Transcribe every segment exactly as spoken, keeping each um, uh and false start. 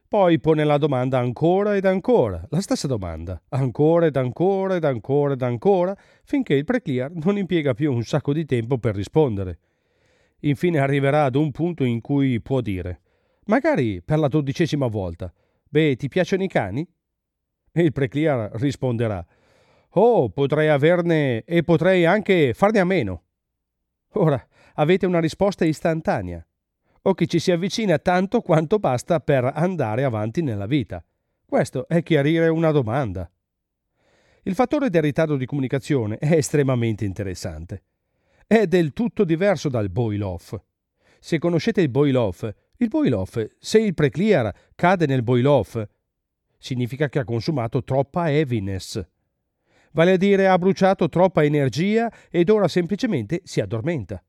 Poi pone la domanda ancora ed ancora, la stessa domanda, ancora ed ancora ed ancora ed ancora, finché il preclear non impiega più un sacco di tempo per rispondere. Infine arriverà ad un punto in cui può dire, magari per la dodicesima volta, «Beh, ti piacciono i cani?» E il preclear risponderà, «Oh, potrei averne e potrei anche farne a meno». Ora, avete una risposta istantanea, o che ci si avvicina tanto quanto basta per andare avanti nella vita. Questo è chiarire una domanda. Il fattore del ritardo di comunicazione è estremamente interessante. È del tutto diverso dal boil-off. Se conoscete il boil-off, il boil-off, se il preclear cade nel boil-off, significa che ha consumato troppa heaviness. Vale a dire ha bruciato troppa energia ed ora semplicemente si addormenta.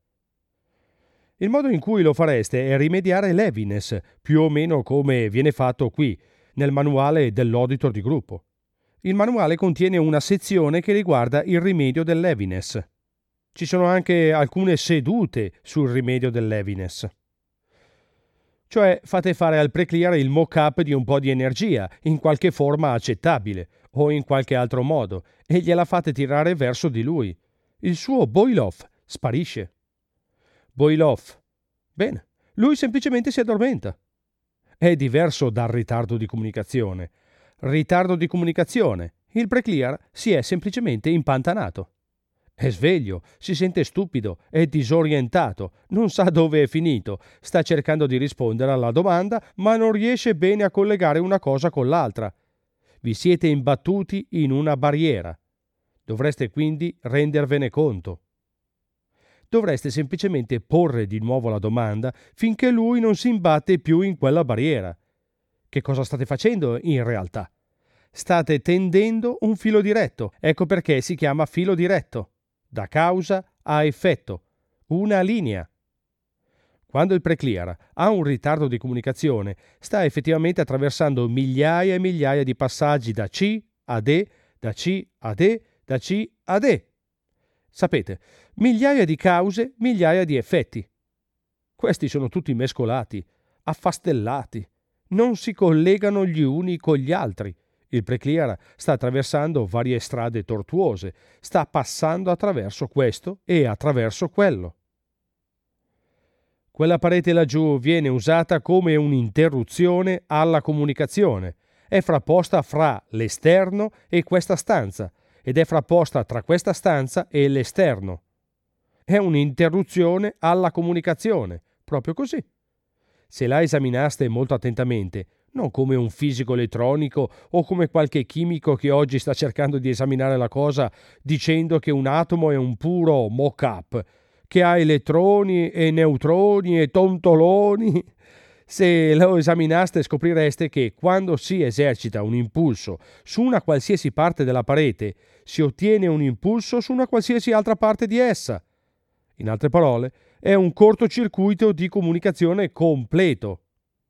Il modo in cui lo fareste è rimediare l'heaviness, più o meno come viene fatto qui, nel manuale dell'auditor di gruppo. Il manuale contiene una sezione che riguarda il rimedio dell'heaviness. Ci sono anche alcune sedute sul rimedio dell'heaviness. Cioè fate fare al preclear il mock-up di un po' di energia, in qualche forma accettabile, o in qualche altro modo, e gliela fate tirare verso di lui. Il suo boil-off sparisce. Boil-off. Bene, lui semplicemente si addormenta. È diverso dal ritardo di comunicazione. Ritardo di comunicazione. Il preclear si è semplicemente impantanato. È sveglio, si sente stupido, è disorientato, non sa dove è finito, sta cercando di rispondere alla domanda, ma non riesce bene a collegare una cosa con l'altra. Vi siete imbattuti in una barriera. Dovreste quindi rendervene conto. Dovreste semplicemente porre di nuovo la domanda finché lui non si imbatte più in quella barriera. Che cosa state facendo in realtà? State tendendo un filo diretto, ecco perché si chiama filo diretto, da causa a effetto, una linea. Quando il preclear ha un ritardo di comunicazione, sta effettivamente attraversando migliaia e migliaia di passaggi da C a D, da C a D, da C a D. Sapete, migliaia di cause, migliaia di effetti. Questi sono tutti mescolati, affastellati, non si collegano gli uni con gli altri. Il preclear sta attraversando varie strade tortuose, sta passando attraverso questo e attraverso quello. Quella parete laggiù viene usata come un'interruzione alla comunicazione. È frapposta fra l'esterno e questa stanza, ed è frapposta tra questa stanza e l'esterno. È un'interruzione alla comunicazione, proprio così. Se la esaminaste molto attentamente, non come un fisico elettronico o come qualche chimico che oggi sta cercando di esaminare la cosa dicendo che un atomo è un puro mock-up, che ha elettroni e neutroni e tontoloni. Se lo esaminaste scoprireste che quando si esercita un impulso su una qualsiasi parte della parete, si ottiene un impulso su una qualsiasi altra parte di essa. In altre parole, è un cortocircuito di comunicazione completo.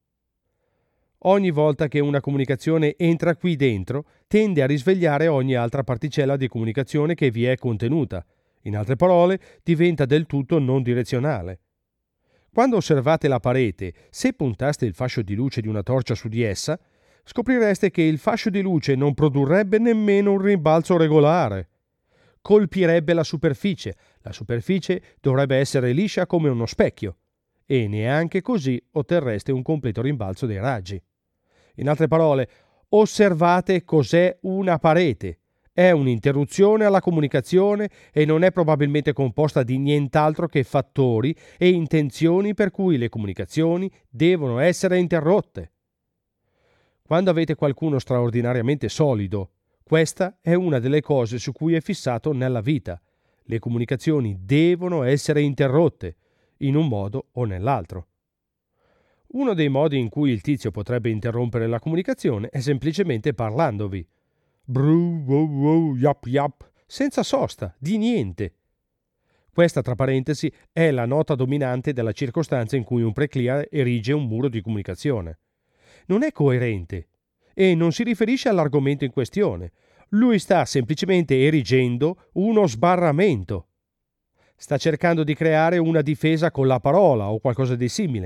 Ogni volta che una comunicazione entra qui dentro, tende a risvegliare ogni altra particella di comunicazione che vi è contenuta. In altre parole, diventa del tutto non direzionale. Quando osservate la parete, se puntaste il fascio di luce di una torcia su di essa, scoprireste che il fascio di luce non produrrebbe nemmeno un rimbalzo regolare. Colpirebbe la superficie. La superficie dovrebbe essere liscia come uno specchio, e neanche così otterreste un completo rimbalzo dei raggi. In altre parole, osservate cos'è una parete. È un'interruzione alla comunicazione e non è probabilmente composta di nient'altro che fattori e intenzioni per cui le comunicazioni devono essere interrotte. Quando avete qualcuno straordinariamente solido, questa è una delle cose su cui è fissato nella vita. Le comunicazioni devono essere interrotte, in un modo o nell'altro. Uno dei modi in cui il tizio potrebbe interrompere la comunicazione è semplicemente parlandovi. Bru, wow, wow, yap, yap, senza sosta, di niente. Questa, tra parentesi, è la nota dominante della circostanza in cui un preclear erige un muro di comunicazione. Non è coerente e non si riferisce all'argomento in questione. Lui sta semplicemente erigendo uno sbarramento. Sta cercando di creare una difesa con la parola o qualcosa di simile.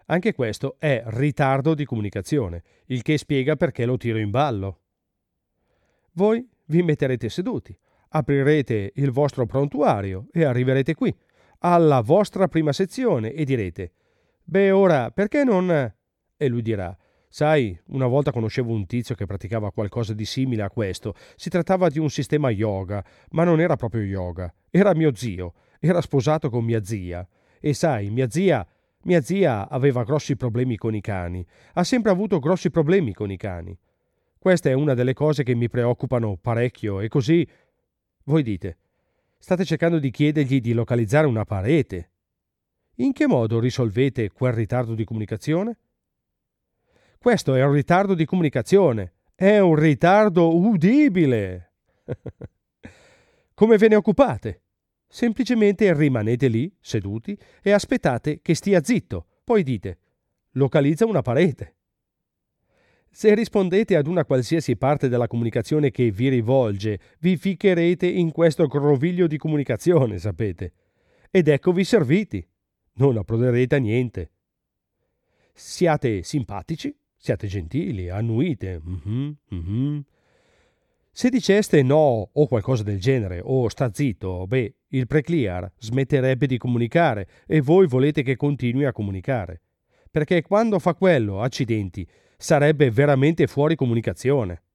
Anche questo è ritardo di comunicazione, il che spiega perché lo tiro in ballo. Voi vi metterete seduti, aprirete il vostro prontuario e arriverete qui, alla vostra prima sezione, e direte: «Beh, ora, perché non...» E lui dirà: «Sai, una volta conoscevo un tizio che praticava qualcosa di simile a questo. Si trattava di un sistema yoga, ma non era proprio yoga. Era mio zio, era sposato con mia zia. E sai, mia zia... Mia zia aveva grossi problemi con i cani. Ha sempre avuto grossi problemi con i cani. Questa è una delle cose che mi preoccupano parecchio e così...» Voi dite: «State cercando di chiedergli di localizzare una parete. In che modo risolvete quel ritardo di comunicazione?» Questo è un ritardo di comunicazione. È un ritardo udibile. Come ve ne occupate? Semplicemente rimanete lì, seduti, e aspettate che stia zitto. Poi dite: «Localizza una parete». Se rispondete ad una qualsiasi parte della comunicazione che vi rivolge, vi ficcherete in questo groviglio di comunicazione, sapete. Ed eccovi serviti. Non approderete a niente. Siate simpatici, siate gentili, annuite. Mm-hmm, mm-hmm. Se diceste no o qualcosa del genere, o sta zitto, beh, il preclear smetterebbe di comunicare e voi volete che continui a comunicare. Perché quando fa quello, accidenti, sarebbe veramente fuori comunicazione.